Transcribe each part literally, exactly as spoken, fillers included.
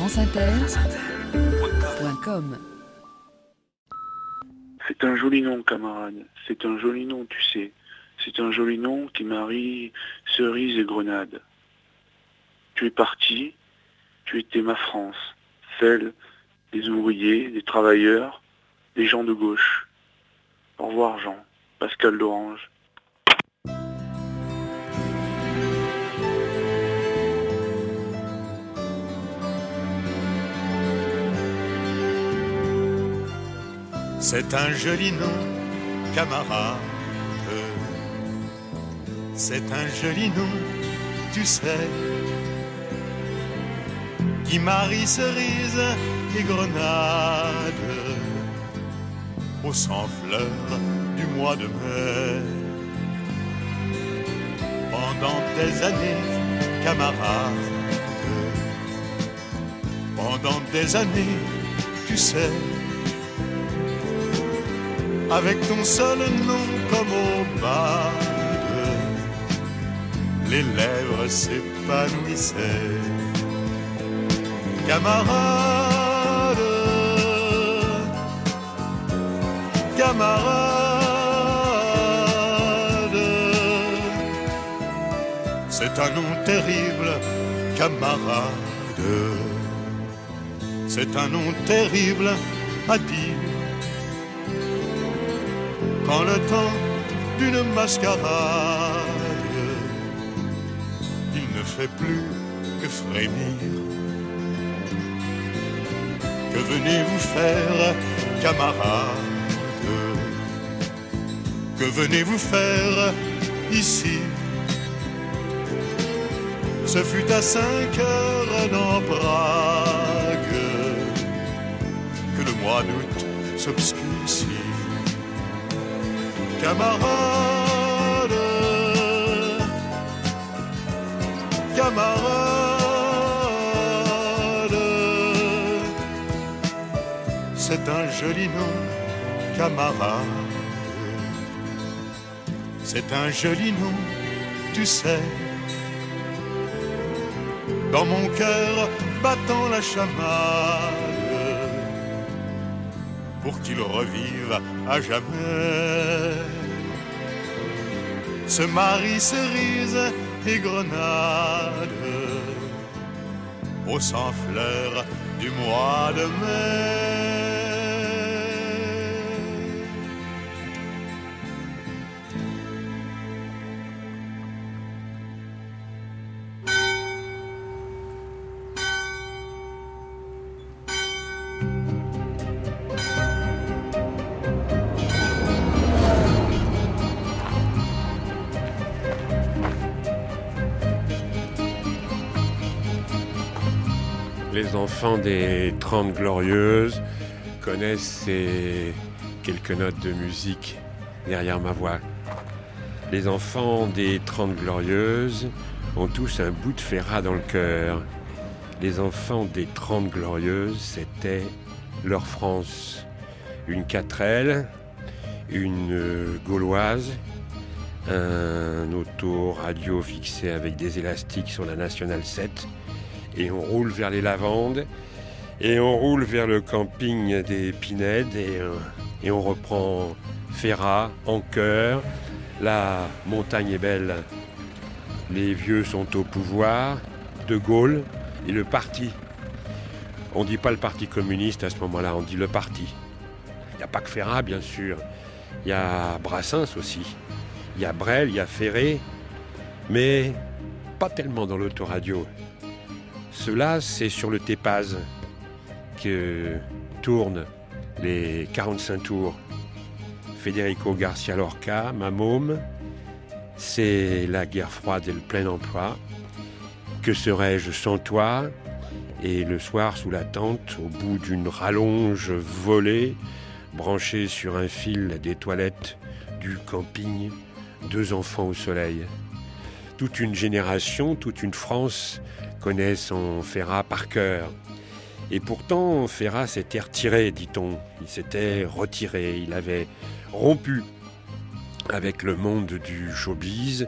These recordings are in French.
franceinter point com. C'est un joli nom, camarade, c'est un joli nom, tu sais. C'est un joli nom qui marie cerise et grenade. Tu es parti, tu étais ma France, celle des ouvriers, des travailleurs, des gens de gauche. Au revoir Jean, Pascal d'Orange. C'est un joli nom, camarade. C'est un joli nom, tu sais, qui marie cerise et grenade au sang fleur du mois de mai. Pendant des années, camarade, pendant des années, tu sais, avec ton seul nom comme au bas, les lèvres s'épanouissaient. Camarade, camarade, c'est un nom terrible, camarade. C'est un nom terrible à dire quand le temps d'une mascarade fait plus que frémir. Que venez-vous faire, camarade? Que venez-vous faire ici? Ce fut à cinq heures dans Prague que le mois d'août s'obscurcit. Camarade, camarade, c'est un joli nom, camarade. C'est un joli nom, tu sais. Dans mon cœur battant la chamade, pour qu'il revive à jamais. Ce mari cerise et grenade au sang fleur du mois de mai. Les enfants des Trente Glorieuses connaissent ces quelques notes de musique derrière ma voix. Les enfants des Trente Glorieuses ont tous un bout de Ferrat dans le cœur. Les enfants des Trente Glorieuses, c'était leur France. Une quatrelle, une gauloise, un autoradio fixé avec des élastiques sur la Nationale sept, et on roule vers les Lavandes, et on roule vers le camping des Pinèdes, et, euh, et on reprend Ferrat en chœur. La montagne est belle, les vieux sont au pouvoir, De Gaulle et le parti. On ne dit pas le parti communiste à ce moment-là, on dit le parti. Il n'y a pas que Ferrat, bien sûr, il y a Brassens aussi, il y a Brel, il y a Ferré, mais pas tellement dans l'autoradio. Cela, c'est sur le Tépaz que tournent les quarante-cinq tours. Federico Garcia Lorca, ma môme, c'est la guerre froide et le plein emploi. Que serais-je sans toi? Et le soir, sous la tente, au bout d'une rallonge volée, branchée sur un fil des toilettes du camping, deux enfants au soleil. Toute une génération, toute une France connaît son Ferrat par cœur. Et pourtant, Ferrat s'était retiré, dit-on. Il s'était retiré, il avait rompu avec le monde du showbiz,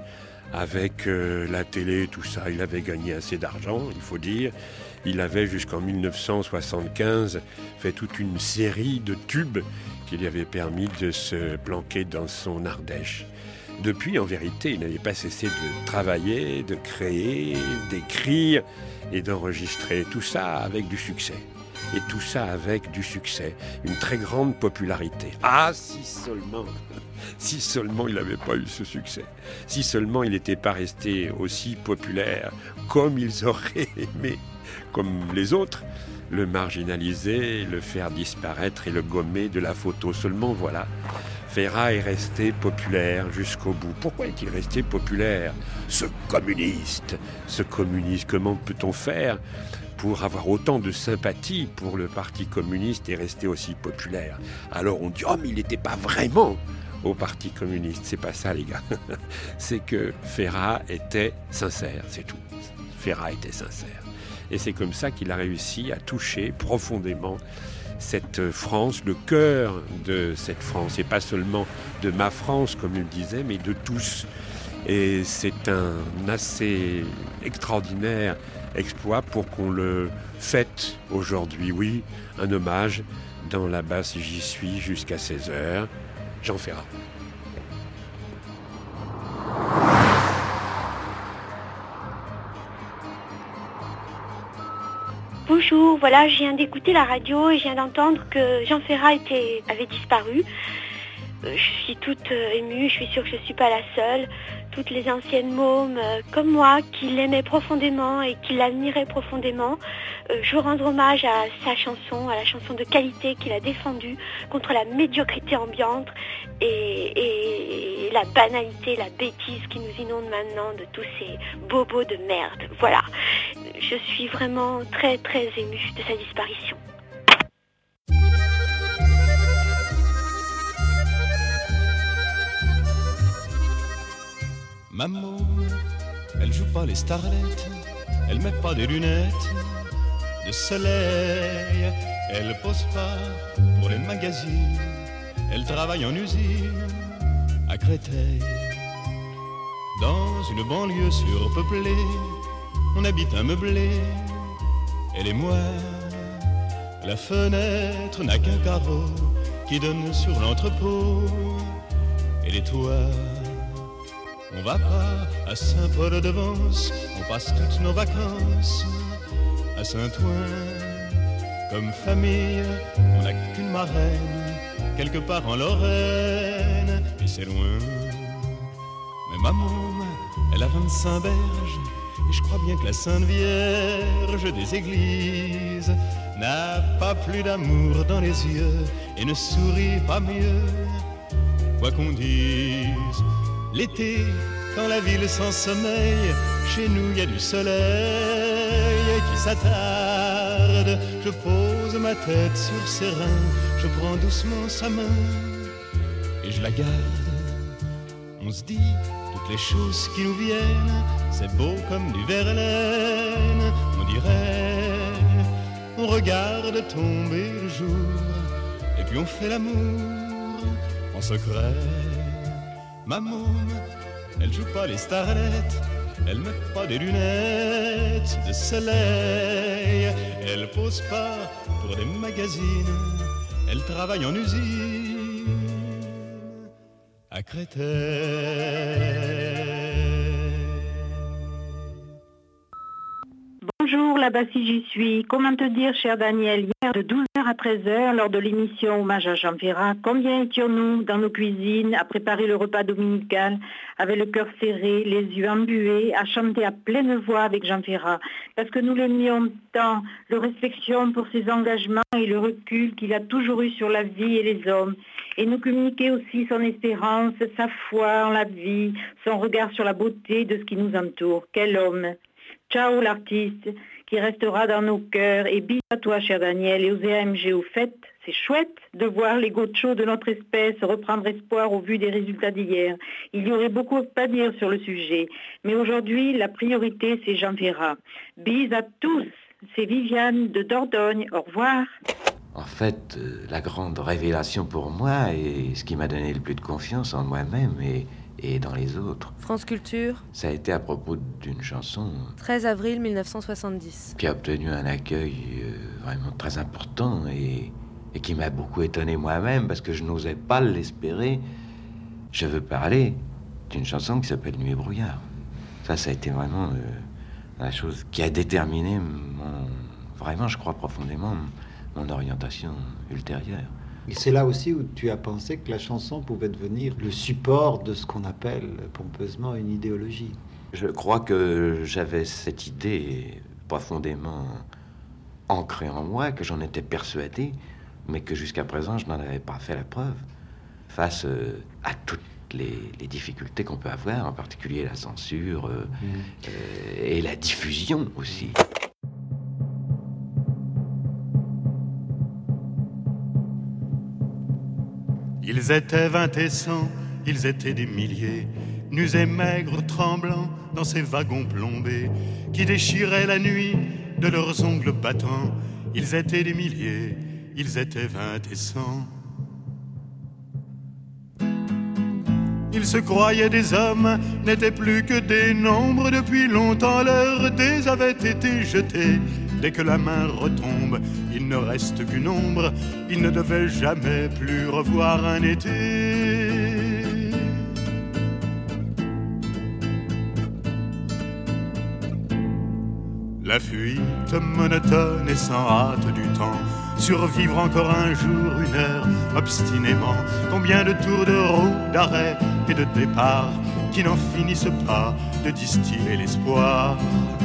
avec euh, la télé, tout ça, il avait gagné assez d'argent, il faut dire. Il avait jusqu'en dix-neuf cent soixante-quinze fait toute une série de tubes qui lui avaient permis de se planquer dans son Ardèche. Depuis, en vérité, il n'avait pas cessé de travailler, de créer, d'écrire et d'enregistrer. Tout ça avec du succès. Et tout ça avec du succès. Une très grande popularité. Ah, si seulement, si seulement il n'avait pas eu ce succès. Si seulement il n'était pas resté aussi populaire comme ils auraient aimé, comme les autres, le marginaliser, le faire disparaître et le gommer de la photo. Seulement, voilà. Ferrat est resté populaire jusqu'au bout. Pourquoi est-il resté populaire ? Ce communiste, ce communiste, comment peut-on faire pour avoir autant de sympathie pour le Parti communiste et rester aussi populaire ? Alors on dit « Oh, mais il n'était pas vraiment au Parti communiste ». C'est pas ça, les gars. C'est que Ferrat était sincère, c'est tout. Ferrat était sincère. Et c'est comme ça qu'il a réussi à toucher profondément cette France, le cœur de cette France, et pas seulement de ma France, comme il disait, mais de tous. Et c'est un assez extraordinaire exploit pour qu'on le fête aujourd'hui. Oui, un hommage dans la basse J'y suis jusqu'à seize heures. Jean Ferrat. Bonjour, voilà, je viens d'écouter la radio et je viens d'entendre que Jean Ferrat était, avait disparu. Euh, je suis toute euh, émue, je suis sûre que je ne suis pas la seule. Toutes les anciennes mômes euh, comme moi qui l'aimaient profondément et qui l'admiraient profondément, euh, je veux rendre hommage à sa chanson, à la chanson de qualité qu'il a défendue contre la médiocrité ambiante et, et, et la banalité, la bêtise qui nous inonde maintenant de tous ces bobos de merde. Voilà, je suis vraiment très très émue de sa disparition. Maman, elle joue pas les starlettes, elle met pas des lunettes de soleil, elle pose pas pour les magazines, elle travaille en usine à Créteil. Dans une banlieue surpeuplée, on habite un meublé, elle et moi. La fenêtre n'a qu'un carreau qui donne sur l'entrepôt et les toits. On va pas à Saint-Paul-de-Vence, on passe toutes nos vacances à Saint-Ouen. Comme famille, on n'a qu'une marraine, quelque part en Lorraine, et c'est loin. Mais maman, elle a vingt-cinq berges, et je crois bien que la Sainte Vierge des églises n'a pas plus d'amour dans les yeux et ne sourit pas mieux. Quoi qu'on dise, l'été, quand la ville s'ensommeille, chez nous il y a du soleil qui s'attarde. Je pose ma tête sur ses reins, je prends doucement sa main et je la garde. On se dit toutes les choses qui nous viennent, c'est beau comme du Verlaine. On dirait, on regarde tomber le jour et puis on fait l'amour en secret. Maman, elle joue pas les starlettes, elle met pas des lunettes de soleil, elle pose pas pour des magazines, elle travaille en usine à Créteil. Bonjour, là-bas si j'y suis. Comment te dire, cher Daniel, hier de douze heures à treize heures, lors de l'émission Hommage à Jean Ferrat, combien étions-nous dans nos cuisines à préparer le repas dominical, avec le cœur serré, les yeux embués, à chanter à pleine voix avec Jean Ferrat, parce que nous l'aimions tant, le respections pour ses engagements et le recul qu'il a toujours eu sur la vie et les hommes, et nous communiquer aussi son espérance, sa foi en la vie, son regard sur la beauté de ce qui nous entoure. Quel homme! Ciao l'artiste qui restera dans nos cœurs, et bis à toi cher Daniel et aux A M G au fait. C'est chouette de voir les gauchos de notre espèce reprendre espoir au vu des résultats d'hier. Il y aurait beaucoup à dire sur le sujet, mais aujourd'hui la priorité c'est Jean Ferrat. Bis à tous, c'est Viviane de Dordogne, au revoir. En fait, euh, la grande révélation pour moi et ce qui m'a donné le plus de confiance en moi-même et, et dans les autres. France Culture. Ça a été à propos d'une chanson treize avril mille neuf cent soixante-dix. Qui a obtenu un accueil euh, vraiment très important et, et qui m'a beaucoup étonné moi-même parce que je n'osais pas l'espérer. Je veux parler d'une chanson qui s'appelle Nuit et brouillard. Ça, ça a été vraiment euh, la chose qui a déterminé mon, vraiment, je crois profondément, mon orientation ultérieure. Et c'est là aussi où tu as pensé que la chanson pouvait devenir le support de ce qu'on appelle pompeusement une idéologie. Je crois que j'avais cette idée profondément ancrée en moi, que j'en étais persuadé, mais que jusqu'à présent, je n'en avais pas fait la preuve. Face à toutes les, les difficultés qu'on peut avoir, en particulier la censure euh, mmh. euh, et la diffusion aussi. Ils étaient vingt et cent, ils étaient des milliers, nus et maigres, tremblants dans ces wagons plombés qui déchiraient la nuit de leurs ongles battants. Ils étaient des milliers, ils étaient vingt et cent. Ils se croyaient des hommes, n'étaient plus que des nombres. Depuis longtemps leurs dés avaient été jetés. Dès que la main retombe, il ne reste qu'une ombre. Ils ne devaient jamais plus revoir un été. La fuite monotone et sans hâte du temps, survivre encore un jour, une heure, obstinément. Combien de tours de roue, d'arrêt et de départ qui n'en finissent pas de distiller l'espoir.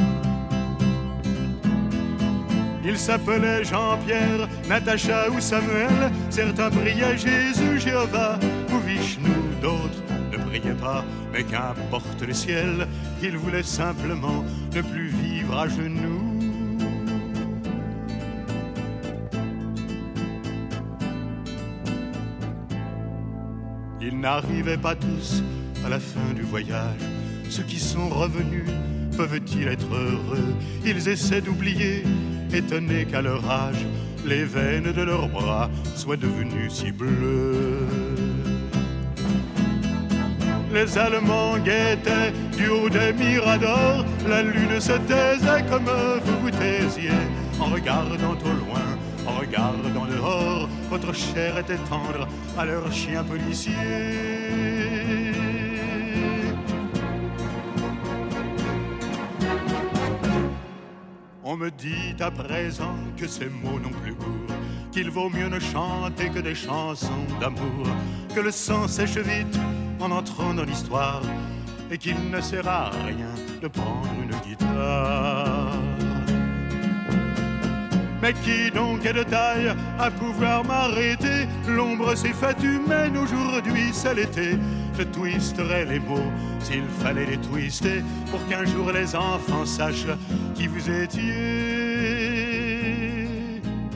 Ils s'appelaient Jean-Pierre, Natacha ou Samuel. Certains priaient Jésus, Jéhovah ou Vishnu. D'autres ne priaient pas, mais qu'importe le ciel. Ils voulaient simplement ne plus vivre à genoux. Ils n'arrivaient pas tous à la fin du voyage. Ceux qui sont revenus peuvent-ils être heureux? Ils essaient d'oublier, étonnés qu'à leur âge, les veines de leurs bras soient devenues si bleues. Les Allemands guettaient du haut des miradors. La lune se taisait comme vous vous taisiez. En regardant au loin, en regardant dehors, votre chair était tendre à leurs chiens policiers. On me dit à présent que ces mots n'ont plus goût, qu'il vaut mieux ne chanter que des chansons d'amour, que le sang sèche vite en entrant dans l'histoire et qu'il ne sert à rien de prendre une guitare. Mais qui donc est de taille à pouvoir m'arrêter? L'ombre s'est faite humaine, aujourd'hui c'est l'été. Je twisterai les mots s'il fallait les twister, pour qu'un jour les enfants sachent qui vous étiez.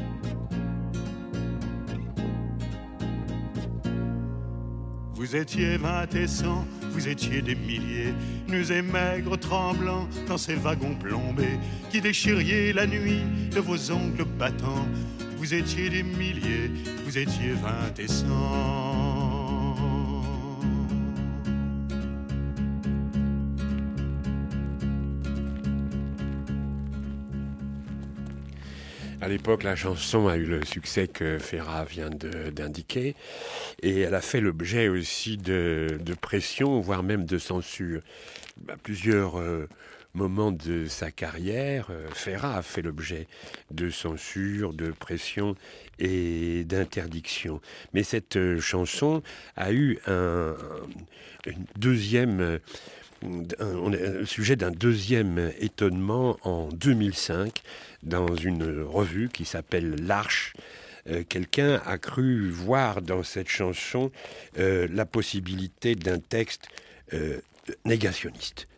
Vous étiez vingt et cent, vous étiez des milliers, nus et maigres, tremblants dans ces wagons plombés, qui déchiriez la nuit de vos ongles battants. Vous étiez des milliers, vous étiez vingt et cent. À l'époque, la chanson a eu le succès que Ferrat vient de, d'indiquer, et elle a fait l'objet aussi de, de pression, voire même de censure. À plusieurs euh, moments de sa carrière, euh, Ferrat a fait l'objet de censure, de pression et d'interdiction. Mais cette euh, chanson a eu un, un une deuxième... On est le sujet d'un deuxième étonnement en deux mille cinq dans une revue qui s'appelle L'Arche. Euh, quelqu'un a cru voir dans cette chanson euh, la possibilité d'un texte euh, négationniste.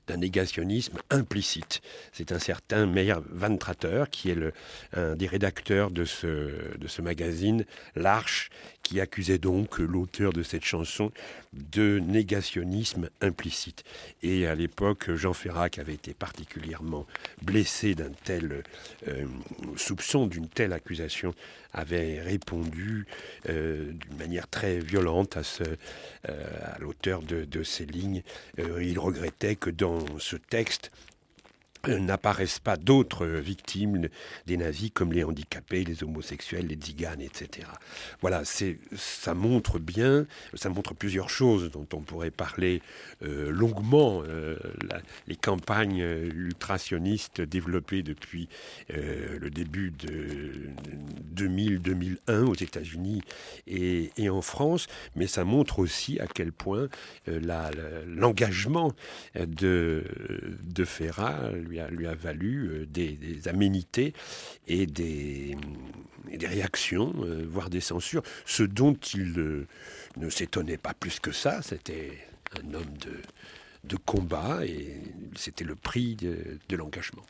d'un négationnisme implicite. C'est un certain Meyer Van Tratter, qui est le, un des rédacteurs de ce, de ce magazine, L'Arche, qui accusait donc l'auteur de cette chanson de négationnisme implicite. Et à l'époque, Jean Ferrat, qui avait été particulièrement blessé d'un tel euh, soupçon, d'une telle accusation, avait répondu euh, d'une manière très violente à, ce, euh, à l'auteur de, de ces lignes. Euh, il regrettait que dans ce texte, n'apparaissent pas d'autres victimes des nazis comme les handicapés, les homosexuels, les tziganes, et cetera. Voilà, c'est, ça montre bien, ça montre plusieurs choses dont on pourrait parler euh, longuement. Euh, la, les campagnes ultrasionistes développées depuis euh, le début de deux mille deux mille un aux États-Unis et, et en France, mais ça montre aussi à quel point euh, la, la, l'engagement de, de Ferrat lui a, lui a valu euh, des, des aménités et des, et des réactions, euh, voire des censures, ce dont il euh, ne s'étonnait pas plus que ça. C'était un homme de, de combat et c'était le prix de, de l'engagement.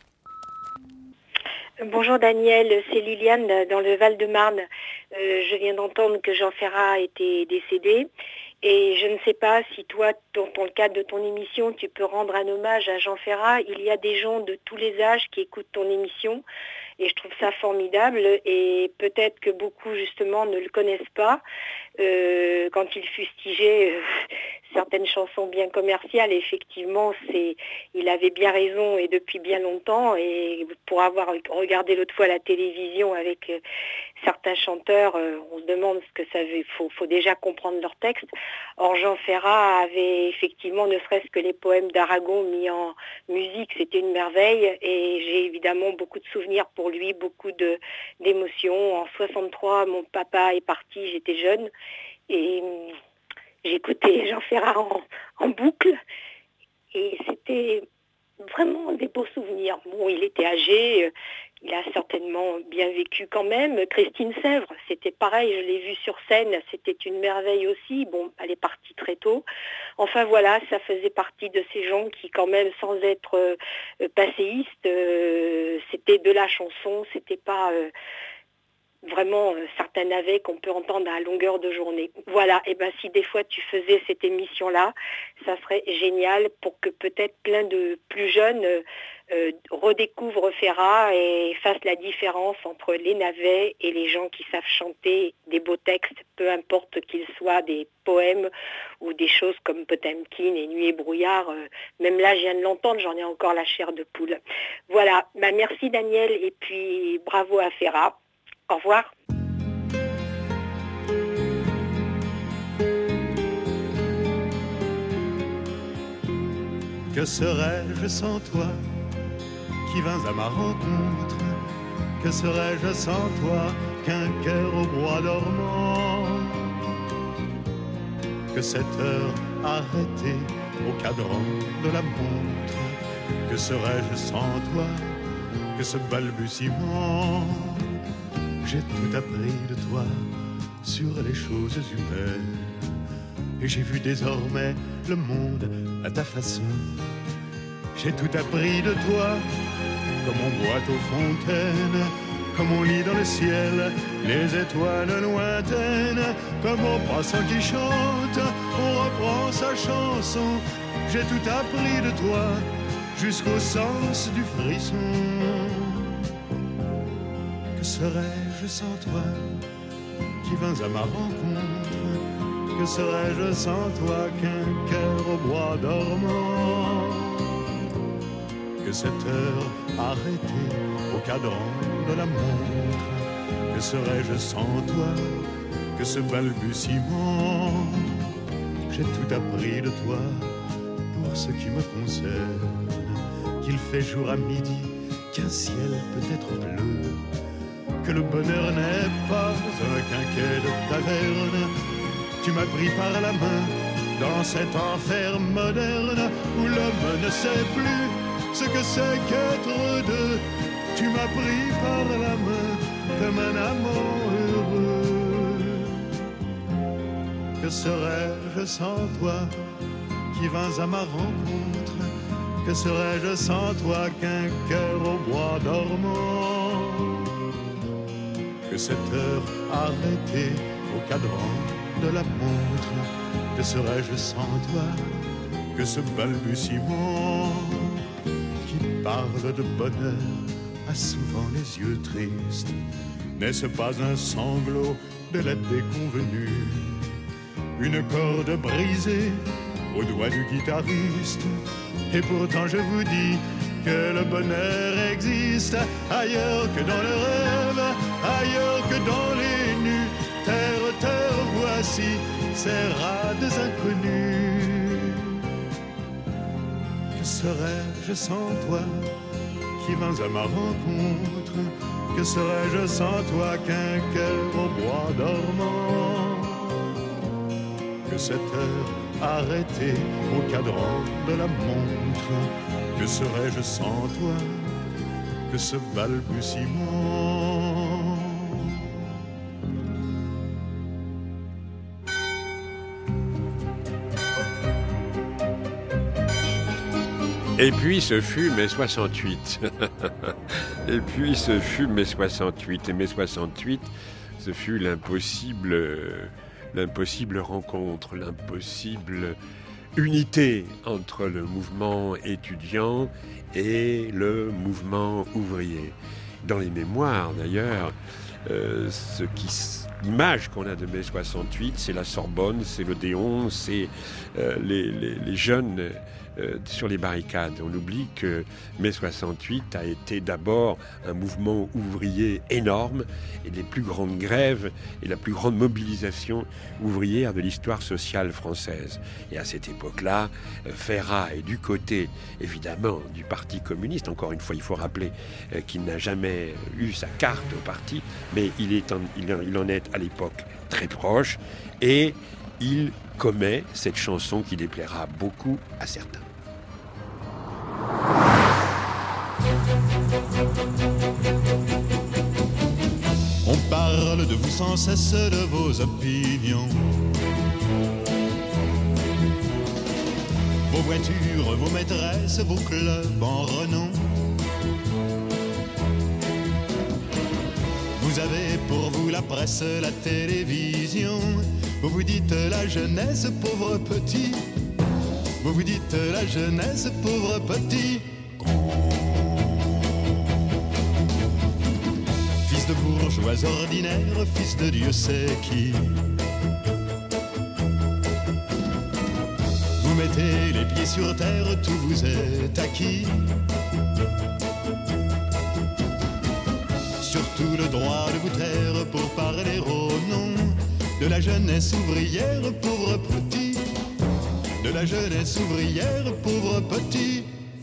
Bonjour Daniel, c'est Liliane dans le Val-de-Marne. Euh, je viens d'entendre que Jean Ferrat était décédé. Et je ne sais pas si toi, dans, dans le cadre de ton émission, tu peux rendre un hommage à Jean Ferrat. Il y a des gens de tous les âges qui écoutent ton émission et je trouve ça formidable. Et peut-être que beaucoup, justement, ne le connaissent pas. Euh, quand il fustigeait euh, certaines chansons bien commerciales, effectivement, c'est, il avait bien raison et depuis bien longtemps. Et pour avoir regardé l'autre fois la télévision avec euh, certains chanteurs, euh, on se demande ce que ça veut. Il faut, faut déjà comprendre leur texte. Or, Jean Ferrat avait effectivement, ne serait-ce que les poèmes d'Aragon mis en musique, c'était une merveille. Et j'ai évidemment beaucoup de souvenirs pour lui, beaucoup de, d'émotions. En soixante-trois, mon papa est parti, j'étais jeune. Et j'écoutais Jean Ferrat en, en boucle. Et c'était vraiment des beaux souvenirs. Bon, il était âgé, il a certainement bien vécu quand même. Christine Sèvres, c'était pareil, je l'ai vue sur scène, c'était une merveille aussi. Bon, elle est partie très tôt. Enfin voilà, ça faisait partie de ces gens qui quand même, sans être euh, passéistes, euh, c'était de la chanson, c'était pas... Euh, vraiment euh, certains navets qu'on peut entendre à longueur de journée. Voilà, et ben si des fois tu faisais cette émission-là, ça serait génial pour que peut-être plein de plus jeunes euh, euh, redécouvrent Ferrat et fassent la différence entre les navets et les gens qui savent chanter des beaux textes, peu importe qu'ils soient des poèmes ou des choses comme Potemkin et Nuit et brouillard. Euh, même là, je viens de l'entendre, j'en ai encore la chair de poule. Voilà, ben, merci Daniel et puis bravo à Ferrat. Au revoir. Que serais-je sans toi qui vins à ma rencontre? Que serais-je sans toi qu'un cœur au bois dormant? Que cette heure arrêtée au cadran de la montre? Que serais-je sans toi que ce balbutiement? J'ai tout appris de toi sur les choses humaines et j'ai vu désormais le monde à ta façon. J'ai tout appris de toi comme on boit aux fontaines, comme on lit dans le ciel les étoiles lointaines, comme au passant qui chante, on reprend sa chanson. J'ai tout appris de toi jusqu'au sens du frisson. Que serais-je sans toi qui vins à ma rencontre? Que serais-je sans toi qu'un cœur au bois dormant? Que cette heure arrêtée au cadran de la montre? Que serais-je sans toi que ce balbutiement? J'ai tout appris de toi pour ce qui me concerne, qu'il fait jour à midi, qu'un ciel peut être bleu, que le bonheur n'est pas un quinquet de taverne. Tu m'as pris par la main dans cet enfer moderne où l'homme ne sait plus ce que c'est qu'être deux. Tu m'as pris par la main comme un amant heureux. Que serais-je sans toi qui vins à ma rencontre? Que serais-je sans toi qu'un cœur au bois dormant? Que cette heure arrêtée au cadran de la montre? Que serais-je sans toi que ce balbutiement qui parle de bonheur a souvent les yeux tristes? N'est-ce pas un sanglot de la déconvenue? Une corde brisée au doigt du guitariste? Et pourtant je vous dis que le bonheur existe ailleurs que dans le rêve, ailleurs que dans les nus. Terre, terre, voici ces rades inconnus. Que serais-je sans toi qui vins à ma rencontre? Que serais-je sans toi qu'un cœur au bois dormant? Que cette heure arrêtée au cadran de la montre? Que serais-je sans toi que ce balbutiement? Et puis ce fut mai soixante-huit. Et puis ce fut mai soixante-huit. Et mai soixante-huit, ce fut l'impossible, l'impossible rencontre, l'impossible unité entre le mouvement étudiant et le mouvement ouvrier. Dans les mémoires d'ailleurs, euh, ce qui, l'image qu'on a de mai soixante-huit, c'est la Sorbonne, c'est l'Odéon, c'est euh, les, les, les jeunes euh, sur les barricades. On oublie que mai soixante-huit a été d'abord un mouvement ouvrier énorme et les plus grandes grèves et la plus grande mobilisation ouvrière de l'histoire sociale française. Et à cette époque-là, euh, Ferrat est du côté, évidemment, du Parti communiste. Encore une fois, il faut rappeler euh, qu'il n'a jamais eu sa carte au parti, mais il, est en, il, en, il en est à l'époque très proche et il commet cette chanson qui déplaira beaucoup à certains. On parle de vous sans cesse, de vos opinions, vos voitures, vos maîtresses, vos clubs en renom. Vous avez pour vous la presse, la télévision. Vous vous dites la jeunesse, pauvre petit. Vous vous dites la jeunesse, pauvre petit. Fils de bourgeois ordinaire, fils de Dieu sait qui. Vous mettez les pieds sur terre, tout vous est acquis. Surtout le droit de vous taire pour parler au nom de la jeunesse ouvrière, pauvre petit. De la jeunesse ouvrière, pauvre petit.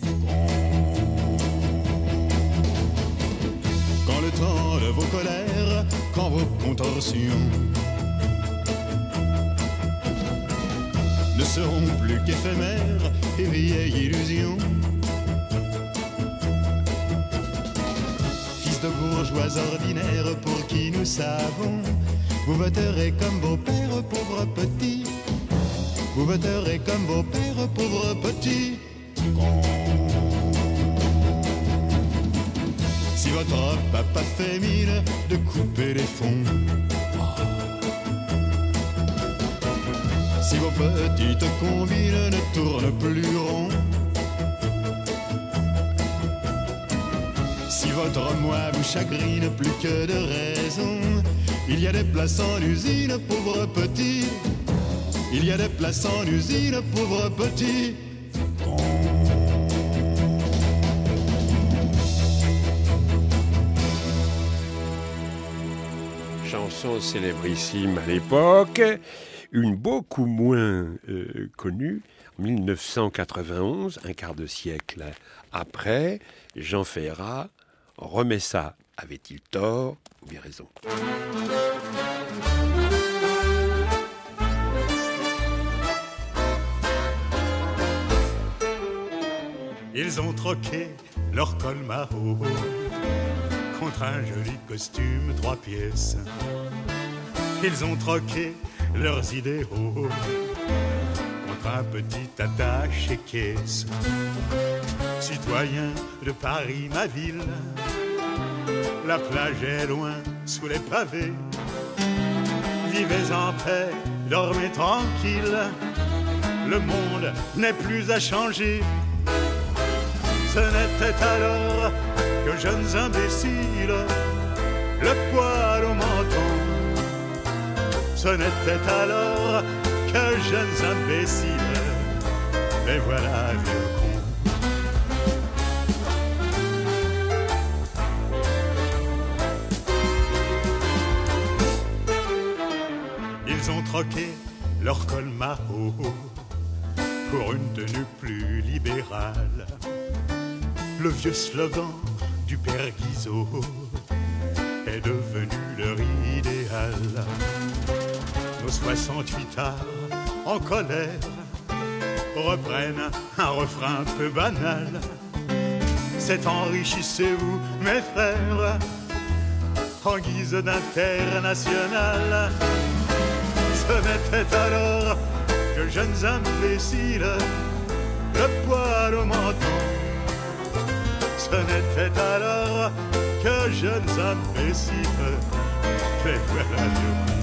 Quand le temps de vos colères, quand vos contorsions ne seront plus qu'éphémères et vieilles illusions, de bourgeois ordinaires pour qui nous savons, vous voterez comme vos pères, pauvres petits. Vous voterez comme vos pères, pauvres petits. Si votre papa fait mine de couper les fonds, si vos petites combines ne tournent plus rond, si votre moi vous chagrine plus que de raison, il y a des places en usine, pauvres petits. Il y a des places en usine, pauvres petits. Chanson célébrissime à l'époque, une beaucoup moins euh, connue, en dix-neuf cent quatre-vingt-onze, un quart de siècle après, Jean Ferrat remet ça. Avait-il tort ou bien raison? Ils ont troqué leur col Maro contre un joli costume trois pièces. Ils ont troqué leurs idéaux contre un petit attaché caisse. citoyen de Paris, ma ville. La plage est loin sous les pavés. Vivez en paix, dormez tranquille. Le monde n'est plus à changer. Ce n'était alors que jeunes imbéciles, le poil au menton. Ce n'était alors que jeunes imbéciles, et voilà vieux con. Ils ont troqué leur col Mao pour une tenue plus libérale. Le vieux slogan du père Guizot est devenu leur idéal. Nos soixante-huit arts en colère reprennent un refrain peu banal. C'est enrichissez-vous, mes frères, en guise d'international. Ce n'était alors que jeunes imbéciles, le poil au menton. Ce n'était alors que jeunes imbéciles, les voilà vieux cons.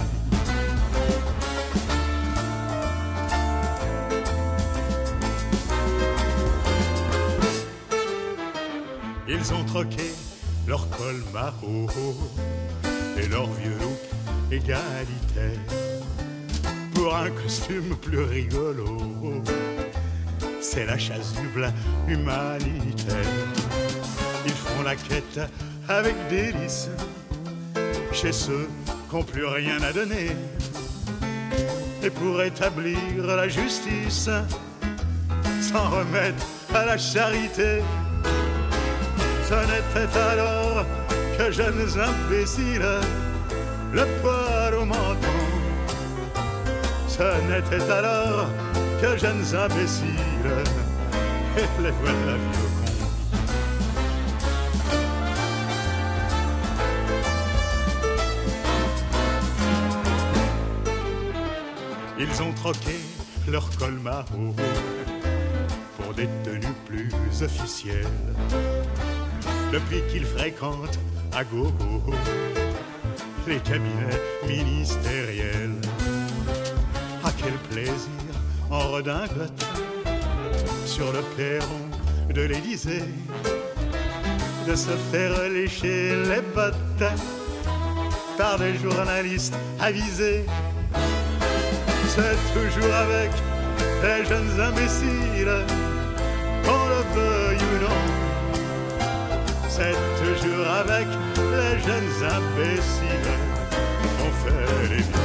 Ils ont troqué leur col Mao et leur vieux look égalitaire pour un costume plus rigolo. C'est la chasse du blanc humanitaire. Ils font la quête avec délice chez ceux qui n'ont plus rien à donner. Et pour établir la justice, s'en remettre à la charité. Ce n'était alors que jeunes imbéciles, le poil au menton. Ce n'était alors que jeunes imbéciles, et les voilà vieux cons. Ils ont troqué leur col Mao pour des tenues plus officielles. Depuis qu'ils fréquentent à gogo les cabinets ministériels. Ah, quel plaisir en redingote sur le perron de l'Élysée de se faire lécher les bottes par des journalistes avisés. C'est toujours avec les jeunes imbéciles, qu'on le veuille ou non. C'est toujours avec les jeunes imbéciles qu'on fait les vieux.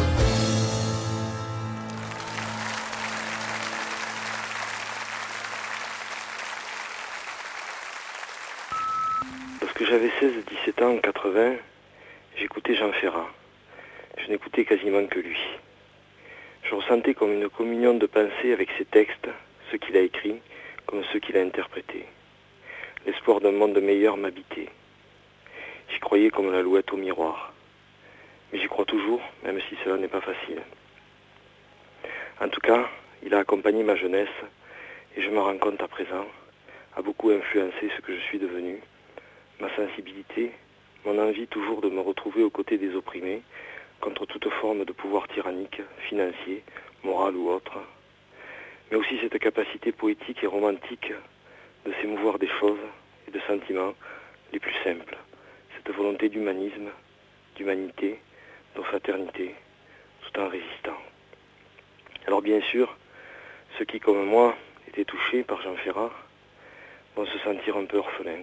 Lorsque j'avais seize à dix-sept ans en quatre-vingts, j'écoutais Jean Ferrat. Je n'écoutais quasiment que lui. Je ressentais comme une communion de pensée avec ses textes, ceux qu'il a écrits comme ceux qu'il a interprétés. L'espoir d'un monde meilleur m'habitait. J'y croyais comme la louette au miroir. Mais j'y crois toujours, même si cela n'est pas facile. En tout cas, il a accompagné ma jeunesse, et je me rends compte à présent, a beaucoup influencé ce que je suis devenu, ma sensibilité, mon envie toujours de me retrouver aux côtés des opprimés, contre toute forme de pouvoir tyrannique, financier, moral ou autre, mais aussi cette capacité poétique et romantique de s'émouvoir des choses et de sentiments les plus simples, cette volonté d'humanisme, d'humanité, de fraternité, tout en résistant. Alors bien sûr, ceux qui, comme moi, étaient touchés par Jean Ferrat, vont se sentir un peu orphelins.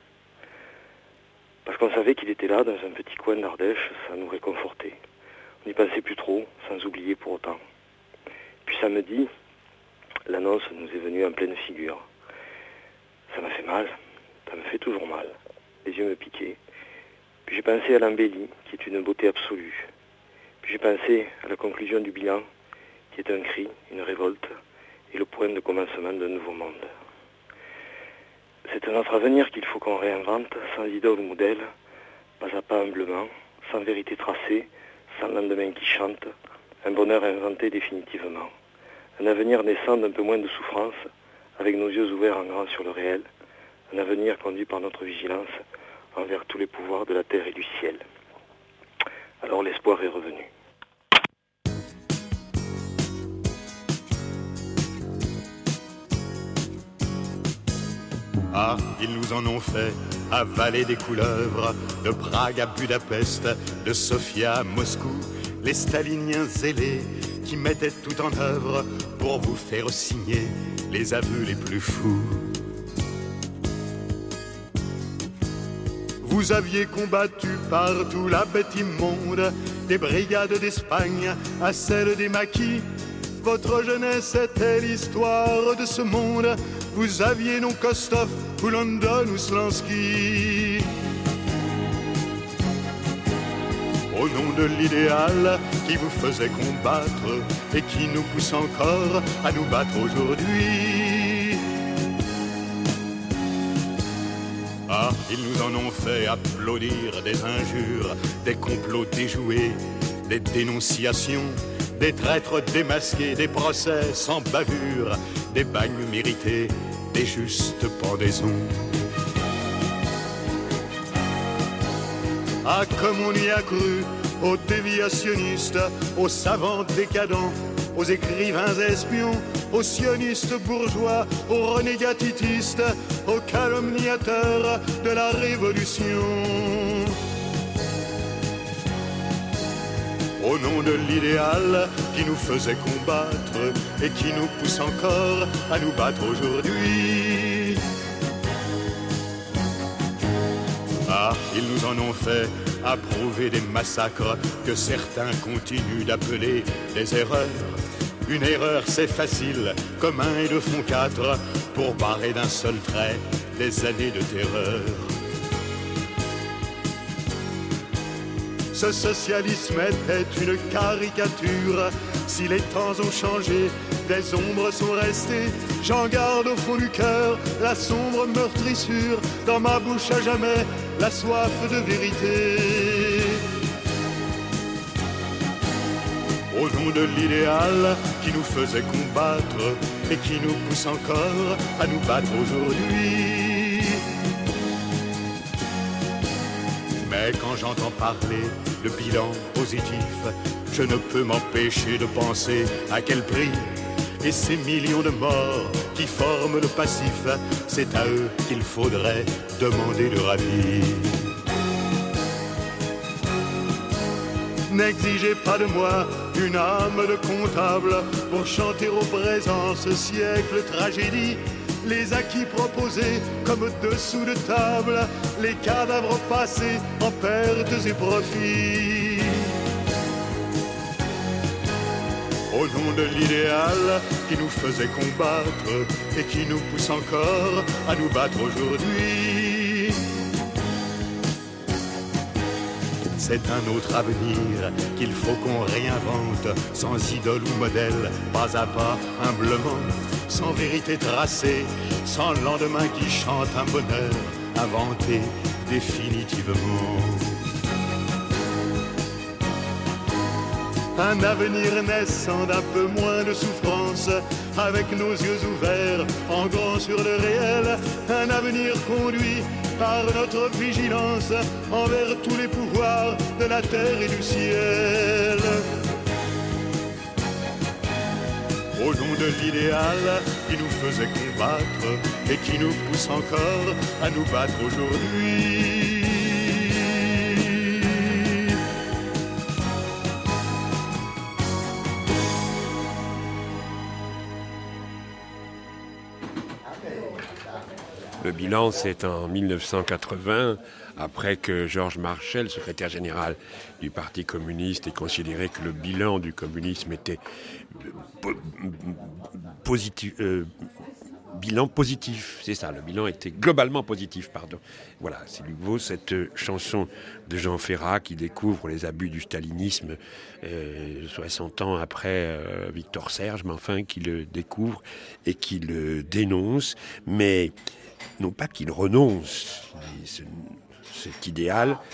Parce qu'on savait qu'il était là, dans un petit coin d'Ardèche, ça nous réconfortait. On n'y pensait plus trop, sans oublier pour autant. Puis samedi, l'annonce nous est venue en pleine figure. Ça m'a fait mal, ça me fait toujours mal. Les yeux me piquaient. Puis j'ai pensé à l'embellie, qui est une beauté absolue. Puis j'ai pensé à la conclusion du bilan, qui est un cri, une révolte, et le point de commencement d'un nouveau monde. C'est notre avenir qu'il faut qu'on réinvente, sans idole ou modèle, pas à pas humblement, sans vérité tracée, sans lendemain qui chante, un bonheur inventé définitivement. Un avenir naissant d'un peu moins de souffrance, avec nos yeux ouverts en grand sur le réel, un avenir conduit par notre vigilance envers tous les pouvoirs de la terre et du ciel. Alors l'espoir est revenu. Ah, ils nous en ont fait avaler des couleuvres, de Prague à Budapest, de Sofia à Moscou, les staliniens zélés qui mettaient tout en œuvre pour vous faire signer les aveux les plus fous. Vous aviez combattu partout la bête immonde, des brigades d'Espagne à celles des maquis. Votre jeunesse était l'histoire de ce monde. Vous aviez non Kostov ou London ou Slansky. Au nom de l'idéal qui vous faisait combattre et qui nous pousse encore à nous battre aujourd'hui. Ah, ils nous en ont fait applaudir des injures, des complots déjoués, des dénonciations, des traîtres démasqués, des procès sans bavure, des bagnes mérités, des justes pendaisons. Ah, comme on y a cru, aux déviationnistes, aux savants décadents, aux écrivains espions, aux sionistes bourgeois, aux renégats titistes, aux calomniateurs de la révolution. Au nom de l'idéal qui nous faisait combattre et qui nous pousse encore à nous battre aujourd'hui. Ah, ils nous en ont fait approuver des massacres que certains continuent d'appeler des erreurs. Une erreur, c'est facile, comme un et deux font quatre, pour barrer d'un seul trait des années de terreur. Ce socialisme était une caricature. Si les temps ont changé, des ombres sont restées. J'en garde au fond du cœur la sombre meurtrissure. Dans ma bouche à jamais, la soif de vérité. Au nom de l'idéal qui nous faisait combattre et qui nous pousse encore à nous battre aujourd'hui. Mais quand j'entends parler de bilan positif, je ne peux m'empêcher de penser à quel prix. Et ces millions de morts qui forment le passif, c'est à eux qu'il faudrait demander le rapide. N'exigez pas de moi une âme de comptable pour chanter au présent ce siècle tragédie. Les acquis proposés comme dessous de table, les cadavres passés en pertes et profits. Au nom de l'idéal qui nous faisait combattre et qui nous pousse encore à nous battre aujourd'hui. C'est un autre avenir qu'il faut qu'on réinvente, sans idole ou modèle, pas à pas, humblement, sans vérité tracée, sans lendemain qui chante un bonheur inventé définitivement. Un avenir naissant d'un peu moins de souffrance, avec nos yeux ouverts en grand sur le réel. Un avenir conduit par notre vigilance envers tous les pouvoirs de la terre et du ciel. Au nom de l'idéal qui nous faisait combattre et qui nous pousse encore à nous battre aujourd'hui. Le bilan, c'est en mille neuf cent quatre-vingts, après que Georges Marchal, secrétaire général du Parti communiste, ait considéré que le bilan du communisme était po- positif, euh, bilan positif, c'est ça, le bilan était globalement positif, pardon. Voilà, c'est lui vaut cette chanson de Jean Ferrat qui découvre les abus du stalinisme euh, soixante ans après euh, Victor Serge, mais enfin qui le découvre et qui le dénonce, mais non pas qu'il renonce, ce, cet idéal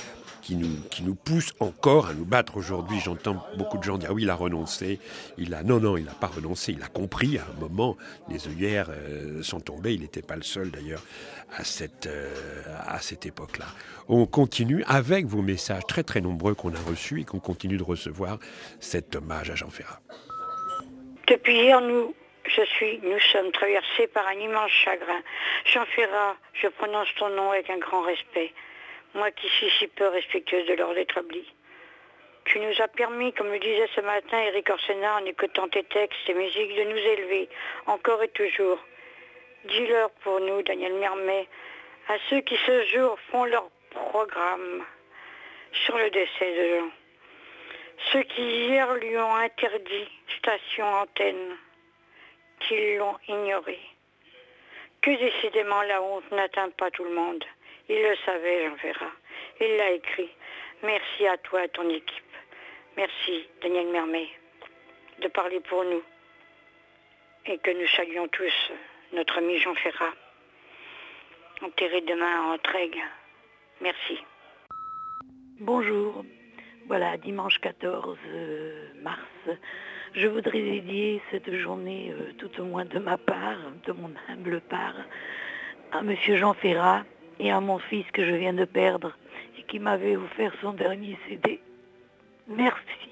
qui nous, qui nous pousse encore à nous battre aujourd'hui. J'entends beaucoup de gens dire, ah oui, il a renoncé. Il a... Non, non, il n'a pas renoncé. Il a compris à un moment, les œillères euh, sont tombées. Il n'était pas le seul d'ailleurs à cette, euh, à cette époque-là. On continue avec vos messages très très nombreux qu'on a reçus et qu'on continue de recevoir cet hommage à Jean Ferrat. Depuis hier, nous, je suis, nous sommes traversés par un immense chagrin. Jean Ferrat, je prononce ton nom avec un grand respect. Moi qui suis si peu respectueuse de l'ordre établi. Tu nous as permis, comme le disait ce matin Éric Orsena en écoutant tes textes et musiques, de nous élever, encore et toujours. Dis-leur pour nous, Daniel Mermet, à ceux qui ce jour font leur programme sur le décès de Jean. Ceux qui hier lui ont interdit station antenne, qui l'ont ignoré. Que décidément la honte n'atteint pas tout le monde. Il le savait, Jean Ferrat. Il l'a écrit. Merci à toi et ton équipe. Merci, Daniel Mermet, de parler pour nous. Et que nous saluons tous notre ami Jean Ferrat, enterré demain en Entraigues. Merci. Bonjour. Voilà, dimanche quatorze mars, je voudrais dédier cette journée, euh, tout au moins de ma part, de mon humble part, à monsieur Jean Ferrat et à mon fils que je viens de perdre et qui m'avait offert son dernier C D. Merci.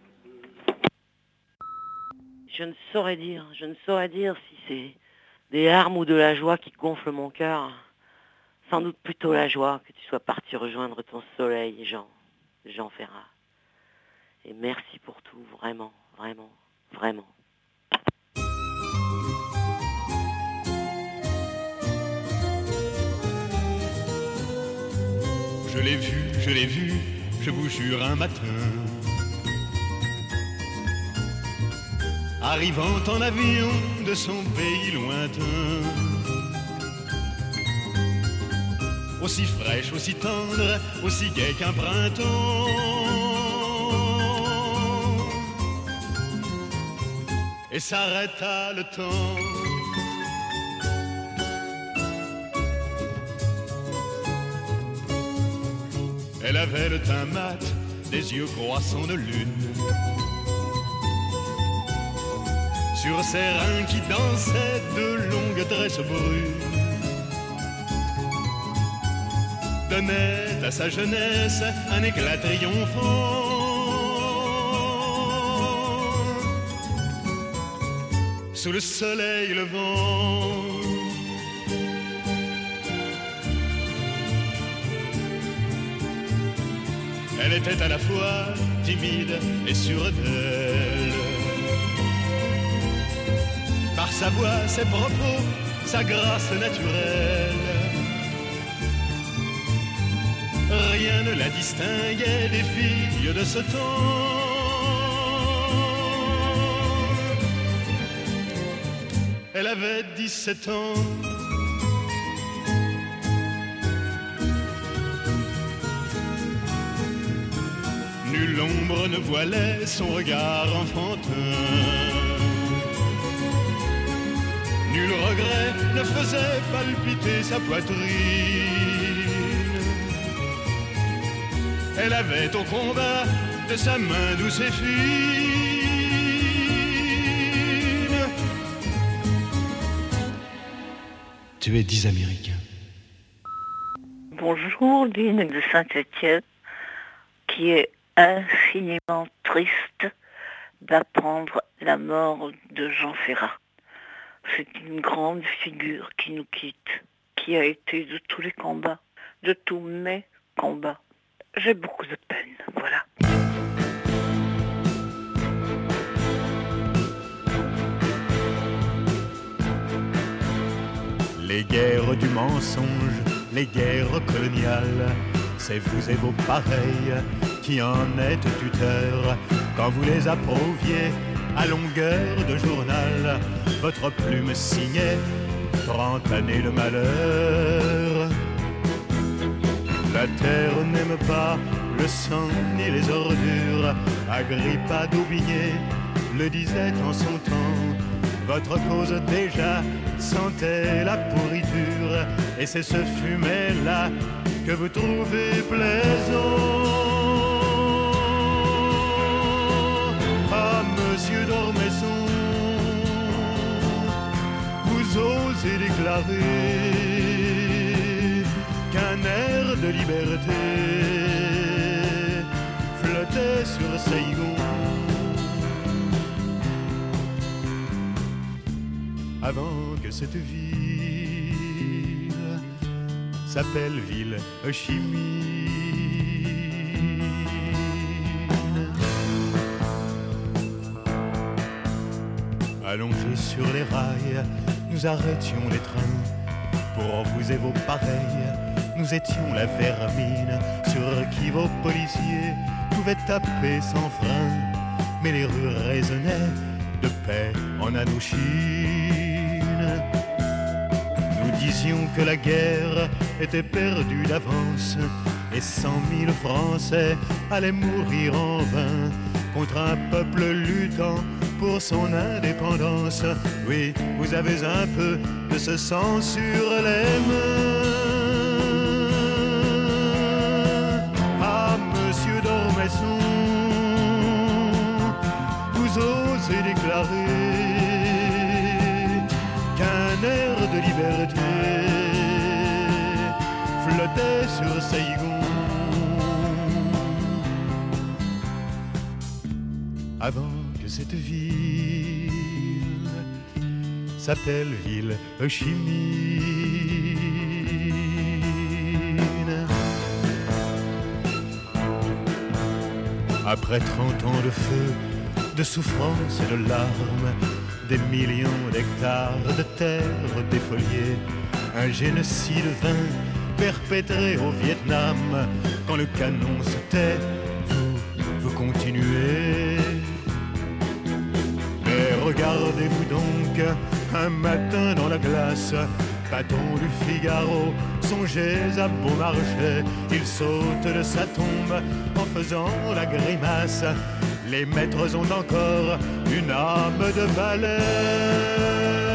Je ne saurais dire, je ne saurais dire si c'est des larmes ou de la joie qui gonflent mon cœur. Sans doute plutôt la joie que tu sois parti rejoindre ton soleil, Jean. Jean Ferrat. Et merci pour tout, vraiment, vraiment, vraiment. Je l'ai vu, je l'ai vu, je vous jure un matin, arrivant en avion de son pays lointain. Aussi fraîche, aussi tendre, aussi gai qu'un printemps. Et s'arrêta le temps. Elle avait le teint mat, des yeux croissants de lune, sur ses reins qui dansaient de longues tresses brunes, donnait à sa jeunesse un éclat triomphant. Sous le soleil levant, elle était à la fois timide et sûre d'elle. Par sa voix, ses propos, sa grâce naturelle, rien ne la distinguait des filles de ce temps. Elle avait dix-sept ans. Nulle ombre ne voilait son regard enfantin. Nul regret ne faisait palpiter sa poitrine. Elle avait au combat de sa main douce et fine tué dix Américains. Bonjour, Lynn de Saint-Étienne, qui est infiniment triste d'apprendre la mort de Jean Ferrat. C'est une grande figure qui nous quitte, qui a été de tous les combats, de tous mes combats. J'ai beaucoup de peine, voilà. Les guerres du mensonge, les guerres coloniales, c'est vous et vos pareils qui en êtes tuteurs. Quand vous les approuviez à longueur de journal, votre plume signait trente années de malheur. La terre n'aime pas le sang ni les ordures. Agrippa d'Aubigné le disait en son temps. Votre cause déjà sentait la pourriture, et c'est ce fumet-là que vous trouvez plaisant. que cette ville s'appelle ville Chimie. Allongés sur les rails, nous arrêtions les trains pour vous et vos pareils. Nous étions la vermine sur qui vos policiers pouvaient taper sans frein. Mais les rues résonnaient de paix en Indochine. Nous disions que la guerre était perdue d'avance et cent mille Français allaient mourir en vain contre un peuple luttant pour son indépendance. Oui, vous avez un peu de ce sang sur les mains. Ah, monsieur Dormesson, vous osez déclarer qu'un air de liberté flottait sur Saigon avant que cette ville s'appelle ville Chimie. Après trente ans de feu, de souffrance et de larmes, des millions d'hectares de terre défoliées, un génocide vint perpétré au Vietnam. Quand le canon se tait, vous, vous continuez. Mais regardez-vous donc un matin dans la glace, patron du Figaro, songez à Beaumarchais. Il saute de sa tombe en faisant la grimace. Les maîtres ont encore une âme de valet.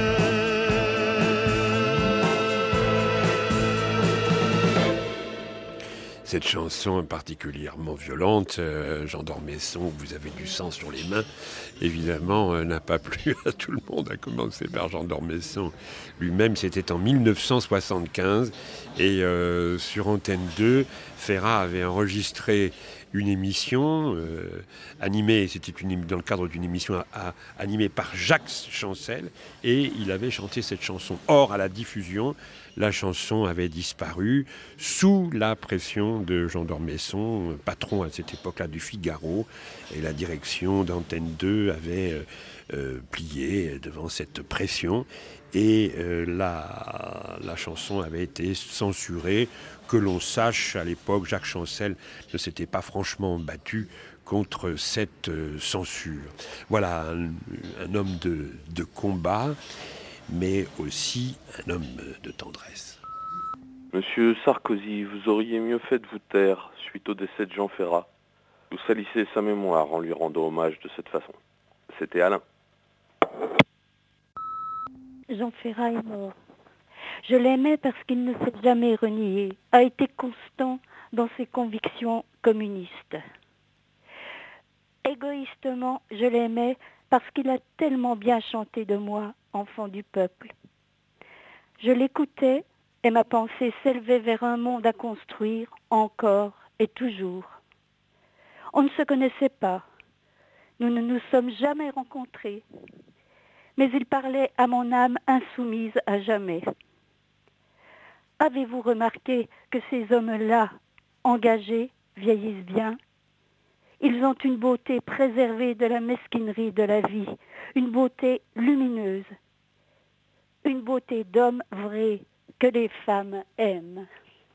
Cette chanson particulièrement violente, euh, Jean d'Ormesson, vous avez du sang sur les mains, évidemment, euh, n'a pas plu à tout le monde, à commencer par Jean d'Ormesson lui-même. C'était en mille neuf cent soixante-quinze et euh, sur Antenne deux, Ferrat avait enregistré une émission euh, animée, c'était une, dans le cadre d'une émission à, à, animée par Jacques Chancel, et il avait chanté cette chanson. Or, à la diffusion, la chanson avait disparu sous la pression de Jean d'Ormesson, patron à cette époque-là du Figaro, et la direction d'Antenne deux avait euh, euh, plié devant cette pression, et euh, la, la chanson avait été censurée. Que l'on sache, à l'époque, Jacques Chancel ne s'était pas franchement battu contre cette euh, censure. Voilà, un, un homme de, de combat, mais aussi un homme de tendresse. Monsieur Sarkozy, vous auriez mieux fait de vous taire suite au décès de Jean Ferrat. Vous salissez sa mémoire en lui rendant hommage de cette façon. C'était Alain. Jean Ferrat est mort. Je l'aimais parce qu'il ne s'est jamais renié, a été constant dans ses convictions communistes. Égoïstement, je l'aimais parce qu'il a tellement bien chanté de moi, enfant du peuple. Je l'écoutais et ma pensée s'élevait vers un monde à construire, encore et toujours. On ne se connaissait pas, nous ne nous sommes jamais rencontrés, mais il parlait à mon âme insoumise à jamais. Avez-vous remarqué que ces hommes-là, engagés, vieillissent bien? Ils ont une beauté préservée de la mesquinerie de la vie, une beauté lumineuse, une beauté d'homme vrai que les femmes aiment.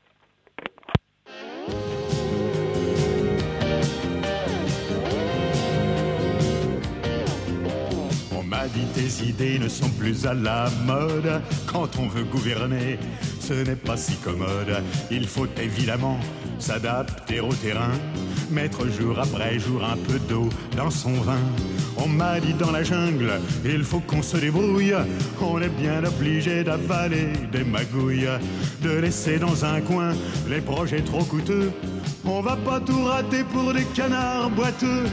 On m'a dit tes idées ne sont plus à la mode. Quand on veut gouverner, ce n'est pas si commode. Il faut évidemment s'adapter au terrain, mettre jour après jour un peu d'eau dans son vin. On m'a dit dans la jungle, il faut qu'on se débrouille. On est bien obligé d'avaler des magouilles, de laisser dans un coin les projets trop coûteux. On va pas tout rater pour des canards boiteux.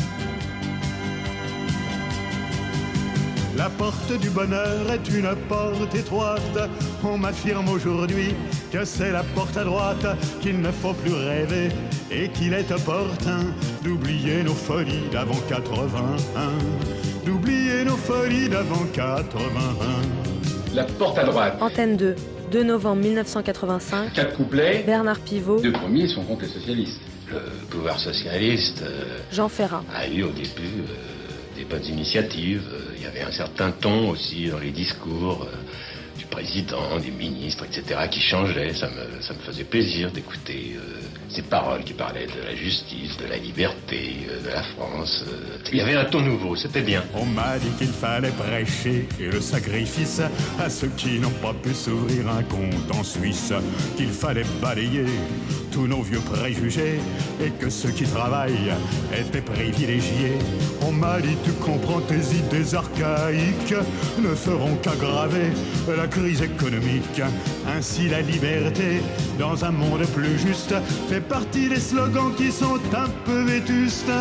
La porte du bonheur est une porte étroite. On m'affirme aujourd'hui que c'est la porte à droite, qu'il ne faut plus rêver et qu'il est opportun d'oublier nos folies d'avant quatre-vingt-un, d'oublier nos folies d'avant quatre-vingt-un. La porte à droite. Antenne deux, deux novembre mille neuf cent quatre-vingt-cinq. Quatre couplets. Bernard Pivot. Deux premiers sont contre les socialistes. Le pouvoir socialiste euh, Jean Ferrat a eu au début euh, des bonnes initiatives. Il y avait un certain ton aussi dans les discours euh, du président, des ministres, et cetera qui changeaient. Ça me, ça me faisait plaisir d'écouter euh, ces paroles qui parlaient de la justice, de la liberté, euh, de la France. Euh, il y avait un ton nouveau, c'était bien. On m'a dit qu'il fallait prêcher et le sacrifice à ceux qui n'ont pas pu s'ouvrir un compte en Suisse, qu'il fallait balayer tous nos vieux préjugés et que ceux qui travaillent étaient privilégiés. On m'a dit tu comprends, tes idées archaïques ne feront qu'aggraver la crise économique. Ainsi la liberté dans un monde plus juste fait partie des slogans qui sont un peu vétustes.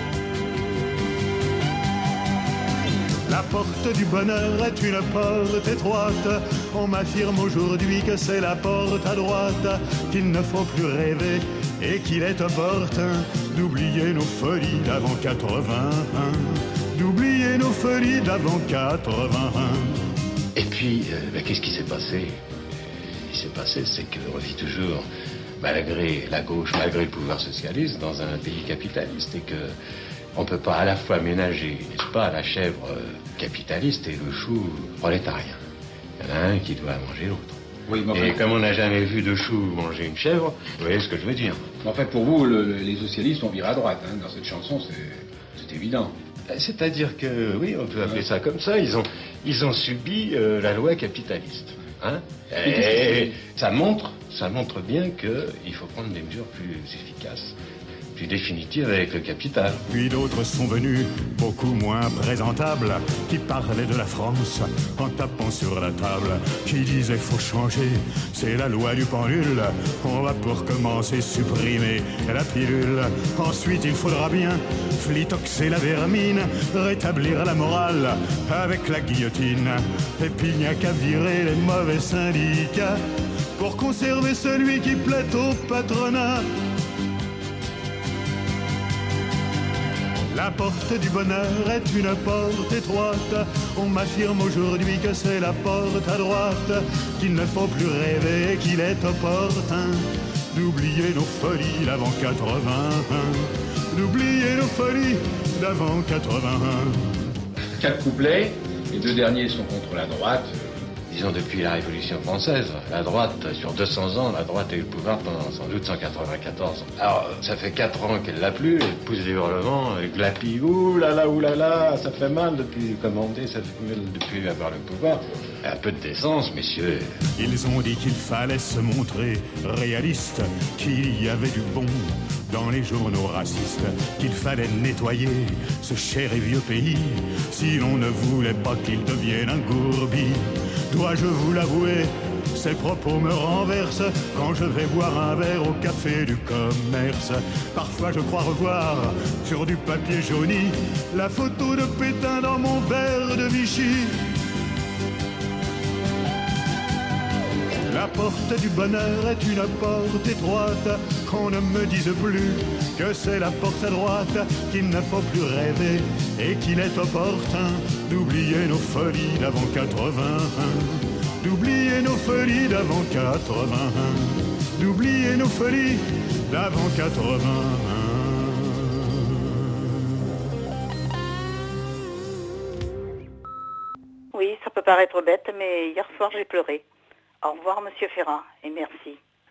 La porte du bonheur est une porte étroite. On m'affirme aujourd'hui que c'est la porte à droite, qu'il ne faut plus rêver et qu'il est opportun d'oublier nos folies d'avant quatre-vingt-un, d'oublier nos folies d'avant quatre-vingt-un. Et puis, euh, ben, qu'est-ce qui s'est passé? Ce qui s'est passé, c'est qu'on vit toujours, malgré la gauche, malgré le pouvoir socialiste, dans un pays capitaliste, et que on ne peut pas à la fois ménager, n'est-ce pas, la chèvre capitaliste et le chou prolétarien. Il y en a un qui doit manger l'autre. Oui, mais enfin, et comme on n'a jamais vu de chou manger une chèvre, vous voyez ce que je veux dire. En fait, pour vous, le, le, les socialistes ont viré à droite. Hein, dans cette chanson, c'est évident. C'est-à-dire que, oui, on peut appeler ça comme ça, ils ont, ils ont subi euh, la loi capitaliste. Hein, et, et ça montre, ça montre bien qu'il faut prendre des mesures plus efficaces, plus définitive avec le capital. Puis d'autres sont venus, beaucoup moins présentables, qui parlaient de la France en tapant sur la table, qui disaient faut changer, c'est la loi du pendule, on va pour commencer supprimer la pilule. Ensuite il faudra bien flitoxer la vermine, rétablir la morale avec la guillotine. Et puis il n'y a qu'à virer les mauvais syndicats pour conserver celui qui plaît au patronat. La porte du bonheur est une porte étroite. On m'affirme aujourd'hui que c'est la porte à droite, qu'il ne faut plus rêver et qu'il est opportun d'oublier nos folies d'avant quatre-vingt-un, d'oublier nos folies d'avant quatre-vingt-un. Quatre couplets, les deux derniers sont contre la droite. Disons depuis la Révolution française, la droite, sur deux cents ans, la droite a eu le pouvoir pendant sans doute cent quatre-vingt-quatorze ans. Alors, ça fait quatre ans qu'elle l'a plus, elle pousse des hurlements, elle glapit, ouh là là, ouh là là, ça fait mal depuis commander, ça fait mal depuis avoir le pouvoir. Un peu de décence, messieurs. Ils ont dit qu'il fallait se montrer réaliste, qu'il y avait du bon dans les journaux racistes, qu'il fallait nettoyer ce cher et vieux pays, si l'on ne voulait pas qu'il devienne un gourbi. Dois-je vous l'avouer, ces propos me renversent quand je vais boire un verre au café du commerce. Parfois je crois revoir sur du papier jauni la photo de Pétain dans mon verre de Vichy. La porte du bonheur est une porte étroite, qu'on ne me dise plus que c'est la porte à droite, qu'il ne faut plus rêver et qu'il est opportun d'oublier nos folies d'avant quatre-vingt-un, d'oublier nos folies d'avant quatre-vingt-un, d'oublier nos folies d'avant quatre-vingt-un. Oui, ça peut paraître bête, mais hier soir j'ai pleuré. Au revoir, Monsieur Ferrat, et merci.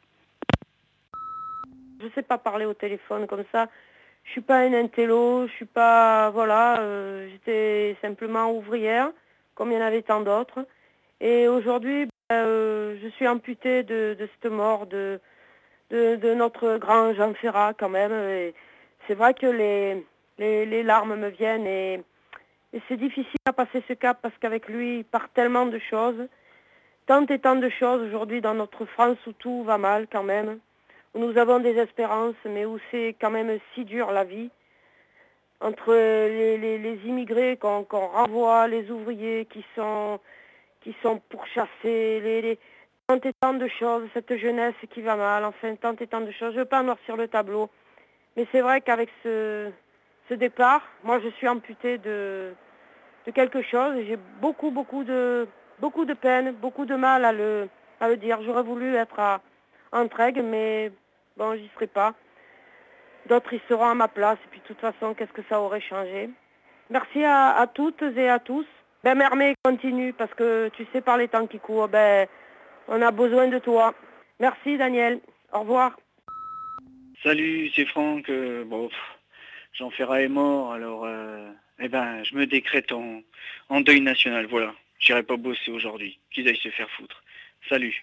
Je sais pas parler au téléphone comme ça. Je suis pas un intello, je suis pas... Voilà, euh, j'étais simplement ouvrière, comme il y en avait tant d'autres. Et aujourd'hui, ben, euh, je suis amputée de, de cette mort de, de, de notre grand Jean Ferrat, quand même. Et c'est vrai que les, les, les larmes me viennent et, et c'est difficile à passer ce cap parce qu'avec lui, il part tellement de choses. Tant et tant de choses aujourd'hui dans notre France où tout va mal quand même, où nous avons des espérances, mais où c'est quand même si dur la vie. Entre les, les, les immigrés qu'on qu'on renvoie, les ouvriers qui sont, qui sont pourchassés, les, les, tant et tant de choses, cette jeunesse qui va mal, enfin tant et tant de choses. Je ne veux pas noircir le tableau, mais c'est vrai qu'avec ce, ce départ, moi je suis amputée de, de quelque chose. J'ai beaucoup, beaucoup de... beaucoup de peine, beaucoup de mal à le, à le dire. J'aurais voulu être à Entraigues, mais bon, j'y serai pas. D'autres y seront à ma place, et puis de toute façon, qu'est-ce que ça aurait changé? Merci à, à toutes et à tous. Ben, Mermé, continue, parce que tu sais, par les temps qui courent, ben, on a besoin de toi. Merci, Daniel. Au revoir. Salut, c'est Franck. Euh, bon, pff, Jean Ferrat est mort, alors euh, eh ben, je me décrète en, en deuil national, voilà. J'irai pas bosser aujourd'hui, qu'ils aillent se faire foutre. Salut.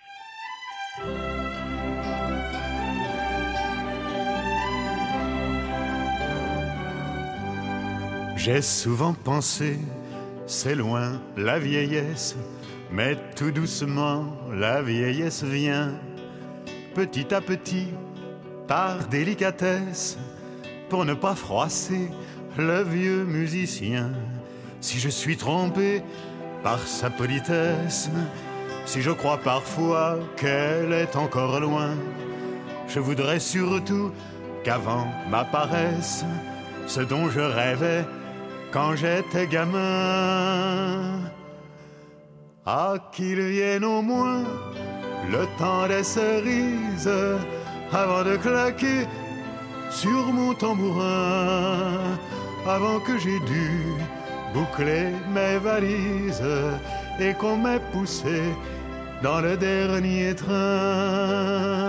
J'ai souvent pensé, c'est loin la vieillesse, mais tout doucement la vieillesse vient, petit à petit, par délicatesse, pour ne pas froisser le vieux musicien. Si je suis trompé par sa politesse, si je crois parfois qu'elle est encore loin, je voudrais surtout qu'avant m'apparaisse ce dont je rêvais quand j'étais gamin. Ah, qu'il vienne au moins le temps des cerises avant de claquer sur mon tambourin, avant que j'ai dû boucler mes valises et qu'on m'ait poussé dans le dernier train.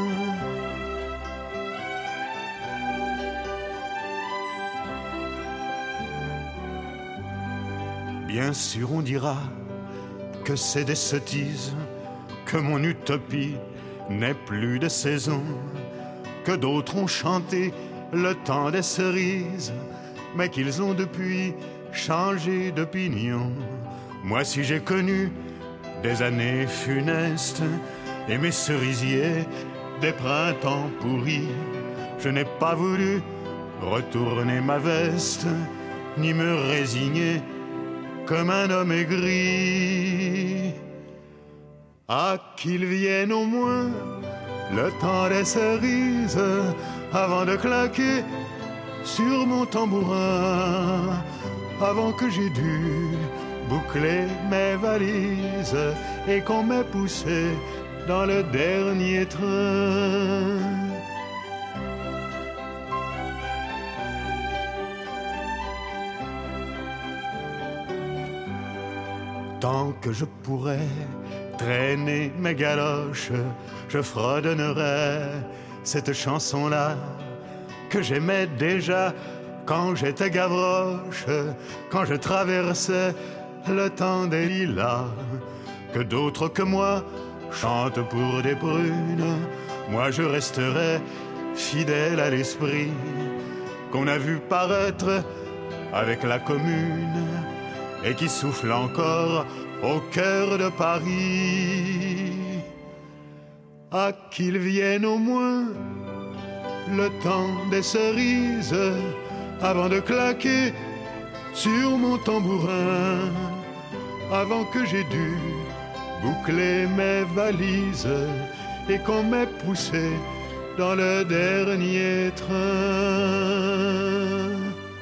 Bien sûr, on dira que c'est des sottises, que mon utopie n'est plus de saison, que d'autres ont chanté le temps des cerises, mais qu'ils ont depuis changé d'opinion. Moi, si j'ai connu des années funestes et mes cerisiers des printemps pourris, je n'ai pas voulu retourner ma veste ni me résigner comme un homme aigri. Ah, qu'il vienne au moins le temps des cerises avant de claquer sur mon tambourin, avant que j'ai dû boucler mes valises et qu'on m'ait poussé dans le dernier train. Tant que je pourrais traîner mes galoches, je fredonnerai cette chanson-là que j'aimais déjà quand j'étais Gavroche, quand je traversais le temps des lilas. Que d'autres que moi chantent pour des prunes, moi je resterai fidèle à l'esprit qu'on a vu paraître avec la Commune et qui souffle encore au cœur de Paris. Ah, qu'il vienne au moins le temps des cerises avant de claquer sur mon tambourin, avant que j'ai dû boucler mes valises et qu'on m'ait poussé dans le dernier train.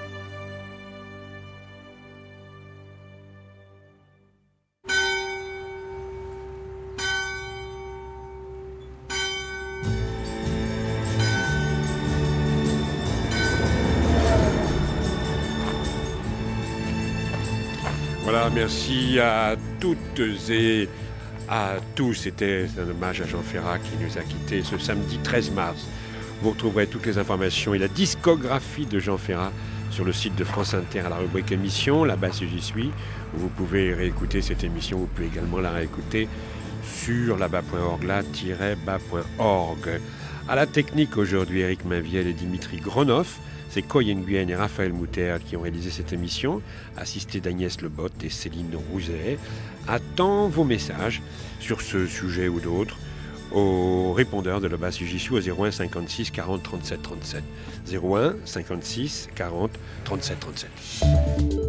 Voilà, merci à toutes et à tous. C'était un hommage à Jean Ferrat qui nous a quittés ce samedi treize mars. Vous retrouverez toutes les informations et la discographie de Jean Ferrat sur le site de France Inter à la rubrique émission, là-bas si j'y suis. Vous pouvez réécouter cette émission, vous pouvez également la réécouter sur là-bas point org, là-bas point org. À la technique aujourd'hui, Eric Mainviel et Dimitri Gronoff. C'est Coy Nguyen et Raphaël Mouter qui ont réalisé cette émission, assistés d'Agnès Lebotte et Céline Rouzet. Attends vos messages sur ce sujet ou d'autres au répondeur de là-bas si j'y suis au zéro un cinquante-six quarante trente-sept trente-sept. zéro un cinquante-six quarante trente-sept trente-sept.